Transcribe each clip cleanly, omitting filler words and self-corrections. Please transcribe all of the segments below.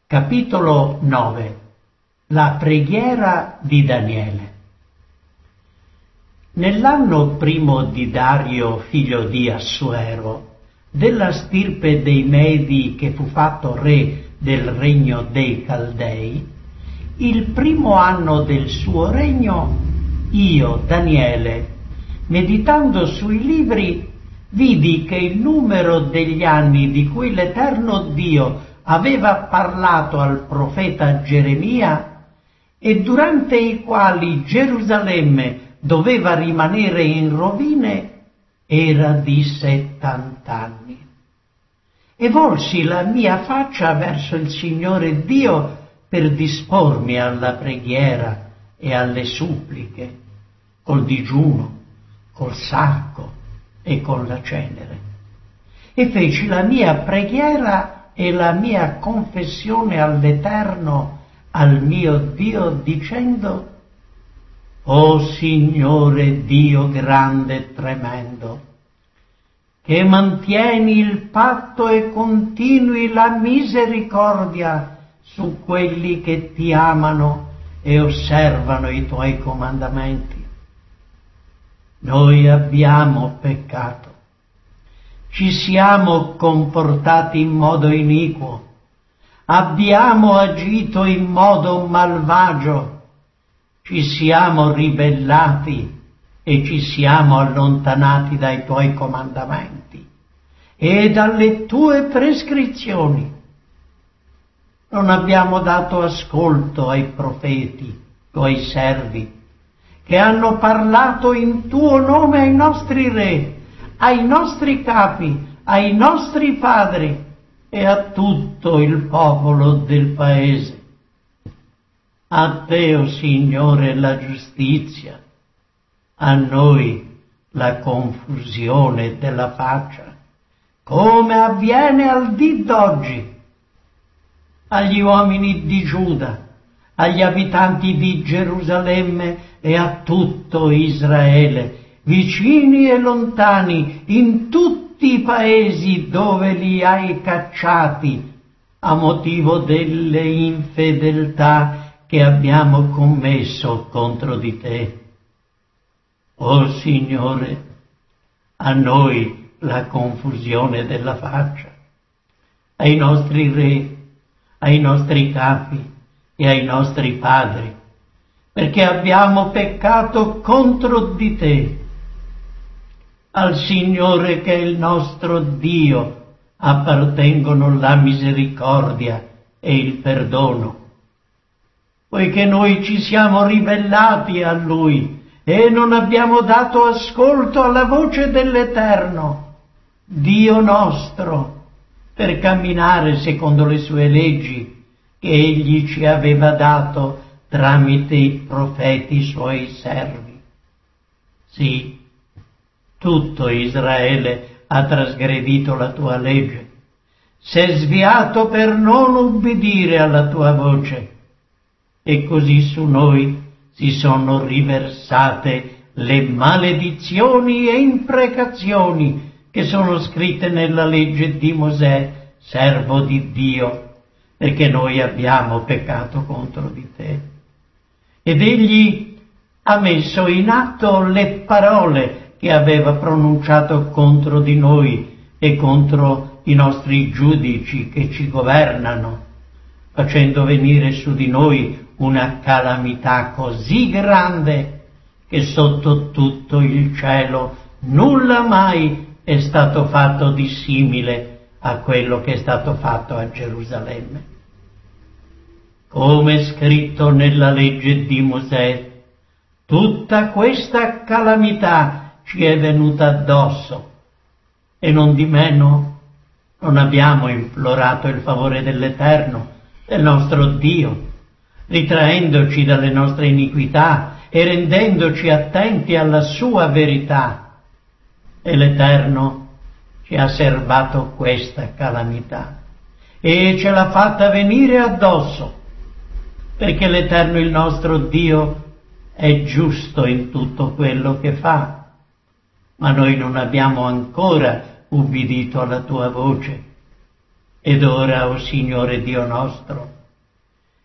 Capitolo 9. La preghiera di Daniele. Nell'anno primo di Dario, figlio di Assuero, della stirpe dei Medi che fu fatto re del regno dei Caldei, il primo anno del suo regno, io, Daniele, meditando sui libri, vidi che il numero degli anni di cui l'Eterno Dio aveva parlato al profeta Geremia e durante i quali Gerusalemme doveva rimanere in rovine era di 70 anni. E volsi la mia faccia verso il Signore Dio per dispormi alla preghiera e alle suppliche, col digiuno, col sacco e con la cenere. E feci la mia preghiera e la mia confessione all'Eterno, al mio Dio, dicendo: O Signore Dio grande e tremendo, che mantieni il patto e continui la misericordia su quelli che ti amano e osservano i tuoi comandamenti. Noi abbiamo peccato, ci siamo comportati in modo iniquo, abbiamo agito in modo malvagio, ci siamo ribellati e ci siamo allontanati dai tuoi comandamenti e dalle tue prescrizioni. Non abbiamo dato ascolto ai profeti, tuoi servi, che hanno parlato in tuo nome ai nostri re, ai nostri capi, ai nostri padri e a tutto il popolo del paese. A te, o Signore, la giustizia, a noi la confusione della faccia, come avviene al dì d'oggi. Agli uomini di Giuda, agli abitanti di Gerusalemme e a tutto Israele, vicini e lontani, in tutti i paesi dove li hai cacciati, a motivo delle infedeltà che abbiamo commesso contro di te. O Signore, a noi la confusione della faccia, ai nostri re, ai nostri capi e ai nostri padri, perché abbiamo peccato contro di te. Al Signore, che è il nostro Dio, appartengono la misericordia e il perdono, poiché noi ci siamo ribellati a Lui e non abbiamo dato ascolto alla voce dell'Eterno, Dio nostro, per camminare secondo le sue leggi che Egli ci aveva dato tramite i profeti suoi servi. Sì, tutto Israele ha trasgredito la tua legge, s'è sviato per non ubbidire alla tua voce, e così su noi si sono riversate le maledizioni e imprecazioni che sono scritte nella legge di Mosè, servo di Dio, perché noi abbiamo peccato contro di te. Ed egli ha messo in atto le parole che aveva pronunciato contro di noi e contro i nostri giudici che ci governano, facendo venire su di noi una calamità così grande che sotto tutto il cielo nulla mai è stato fatto di simile a quello che è stato fatto a Gerusalemme. Come è scritto nella legge di Mosè, tutta questa calamità ci è venuta addosso, e non di meno non abbiamo implorato il favore dell'Eterno, del nostro Dio, ritraendoci dalle nostre iniquità e rendendoci attenti alla sua verità. E l'Eterno ci ha serbato questa calamità e ce l'ha fatta venire addosso, perché l'Eterno, il nostro Dio, è giusto in tutto quello che fa, ma noi non abbiamo ancora ubbidito alla tua voce. Ed ora, o Signore Dio nostro,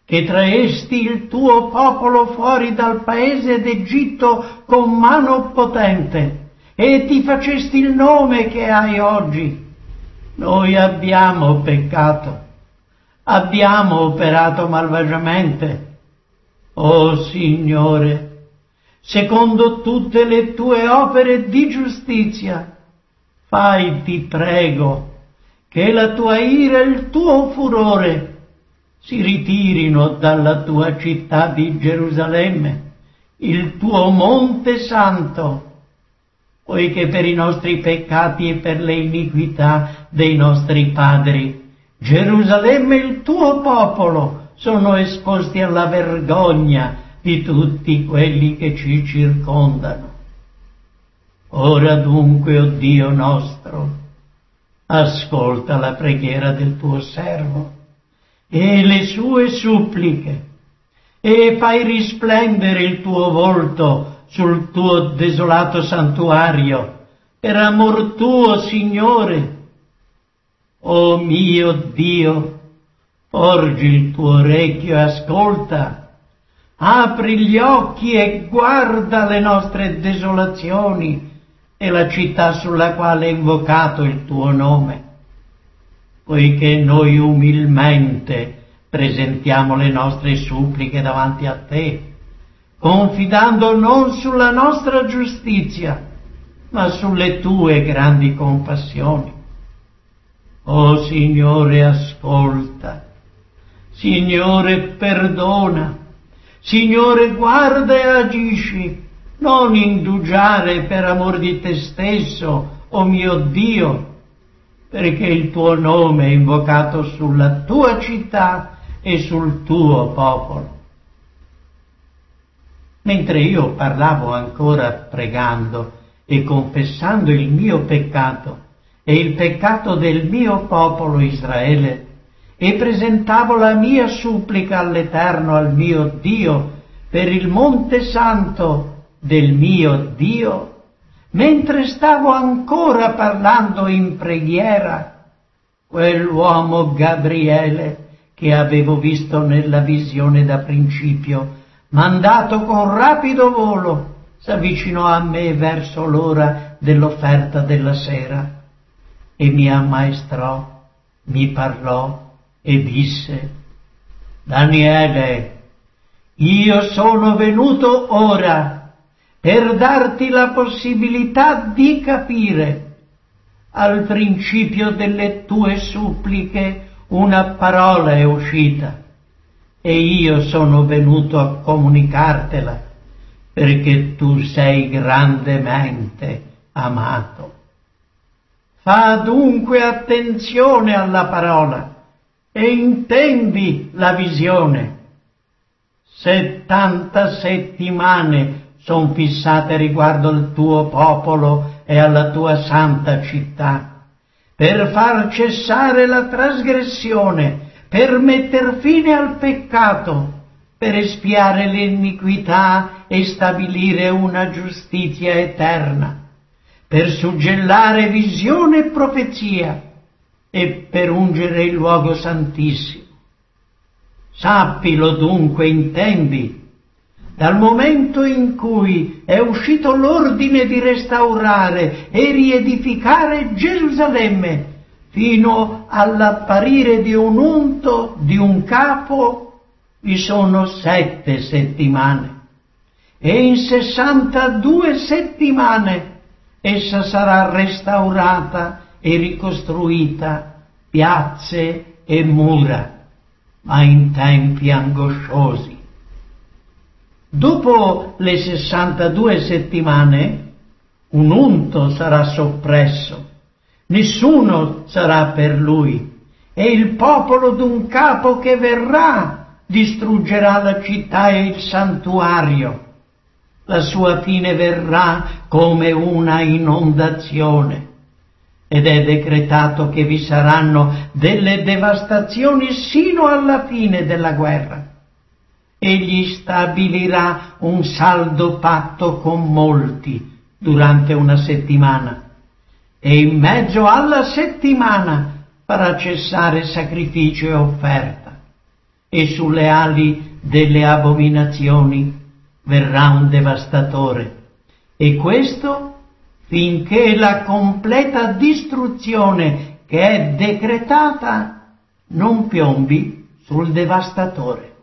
che traesti il tuo popolo fuori dal paese d'Egitto con mano potente e ti facesti il nome che hai oggi. Noi abbiamo peccato, abbiamo operato malvagiamente. O Signore, secondo tutte le tue opere di giustizia, fai, ti prego, che la tua ira e il tuo furore si ritirino dalla tua città di Gerusalemme, il tuo monte santo, poiché per i nostri peccati e per le iniquità dei nostri padri, Gerusalemme e il tuo popolo sono esposti alla vergogna di tutti quelli che ci circondano. Ora dunque, o Dio nostro, ascolta la preghiera del tuo servo e le sue suppliche, e fai risplendere il tuo volto sul tuo desolato santuario, per amor tuo, Signore. O mio Dio, porgi il tuo orecchio e ascolta, apri gli occhi e guarda le nostre desolazioni e la città sulla quale è invocato il tuo nome, poiché noi umilmente presentiamo le nostre suppliche davanti a te, confidando non sulla nostra giustizia, ma sulle tue grandi compassioni. O Signore, ascolta, Signore, perdona, Signore, guarda e agisci, non indugiare per amor di te stesso, o mio Dio, perché il tuo nome è invocato sulla tua città e sul tuo popolo. Mentre io parlavo ancora pregando e confessando il mio peccato e il peccato del mio popolo Israele, e presentavo la mia supplica all'Eterno, al mio Dio, per il monte santo del mio Dio, mentre stavo ancora parlando in preghiera, quell'uomo Gabriele che avevo visto nella visione da principio, mandato con rapido volo, s'avvicinò a me verso l'ora dell'offerta della sera e mi ammaestrò, mi parlò e disse: Daniele, io sono venuto ora per darti la possibilità di capire al principio delle tue suppliche una parola è uscita e io sono venuto a comunicartela perché tu sei grandemente amato. Fa dunque attenzione alla parola e intendi la visione. 70 settimane son fissate riguardo al tuo popolo e alla tua santa città, per far cessare la trasgressione, per metter fine al peccato, per espiare l'iniquità e stabilire una giustizia eterna, per suggellare visione e profezia e per ungere il luogo santissimo. Sappilo dunque, intendi, dal momento in cui è uscito l'ordine di restaurare e riedificare Gerusalemme fino all'apparire di un unto, di un capo, vi sono 7 settimane, e in 62 settimane essa sarà restaurata e ricostruita, piazze e mura, ma in tempi angosciosi. Dopo le 62 settimane, un unto sarà soppresso, nessuno sarà per lui, e il popolo d'un capo che verrà distruggerà la città e il santuario. La sua fine verrà come una inondazione, ed è decretato che vi saranno delle devastazioni sino alla fine della guerra. Egli stabilirà un saldo patto con molti durante una settimana, e in mezzo alla settimana farà cessare sacrificio e offerta. e sulle ali delle abominazioni verrà un devastatore, e questo finché la completa distruzione che è decretata non piombi sul devastatore.